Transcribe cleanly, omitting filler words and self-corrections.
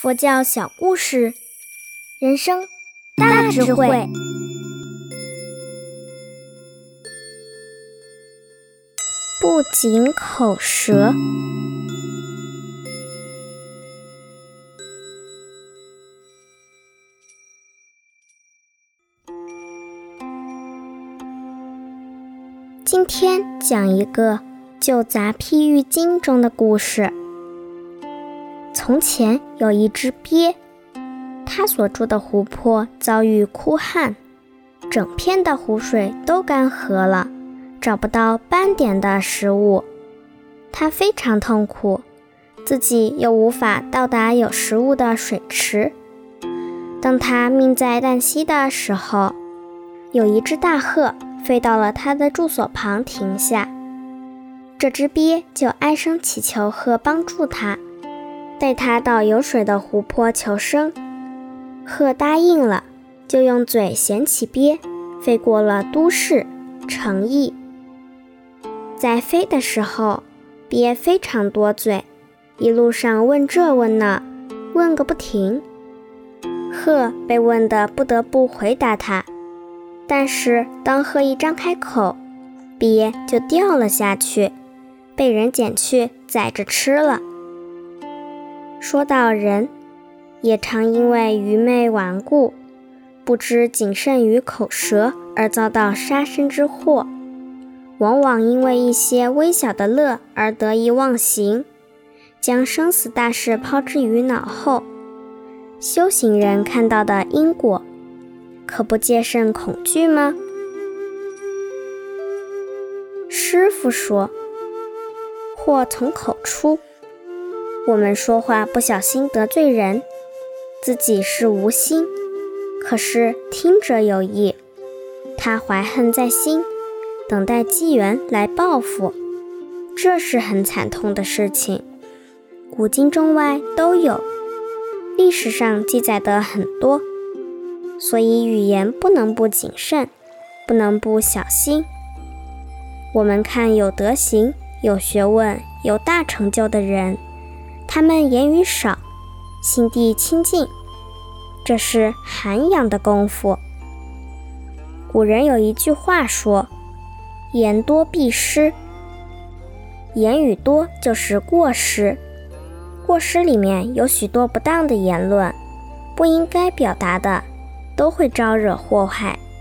佛教小故事，人生大智慧。不仅口舌。今天讲一个《旧杂譬喻经》中的故事。从前有一只鳖，它所住的湖泊遭遇枯旱，整片的湖水都干涸了，找不到半点的食物。它非常痛苦，自己又无法到达有食物的水池。当它命在旦夕的时候，有一只大鹤飞到了它的住所旁停下。这只鳖就哀声祈求鹤帮助它，带它到有水的湖泊求生。鹤答应了，就用嘴衔起鳖，飞过了都市城邑。在飞的时候，鳖非常多嘴，一路上问这问那，问个不停。鹤被问得不得不回答它，但是当鹤一张开口，鳖就掉了下去，被人捡去宰着吃了。说到人，也常因为愚昧顽固，不知谨慎于口舌而遭到杀身之祸，往往因为一些微小的乐而得意忘形，将生死大事抛之于脑后。修行人看到的因果，可不戒慎恐惧吗？师父说，祸从口出。我们说话不小心得罪人，自己是无心，可是听者有意，他怀恨在心，等待机缘来报复，这是很惨痛的事情。古今中外都有，历史上记载的很多，所以语言不能不谨慎，不能不小心。我们看有德行、有学问、有大成就的人，他们言语少，心地清净，这是涵养的功夫。古人有一句话说，言多必失。言语多就是过失，过失里面有许多不当的言论，不应该表达的，都会招惹祸害。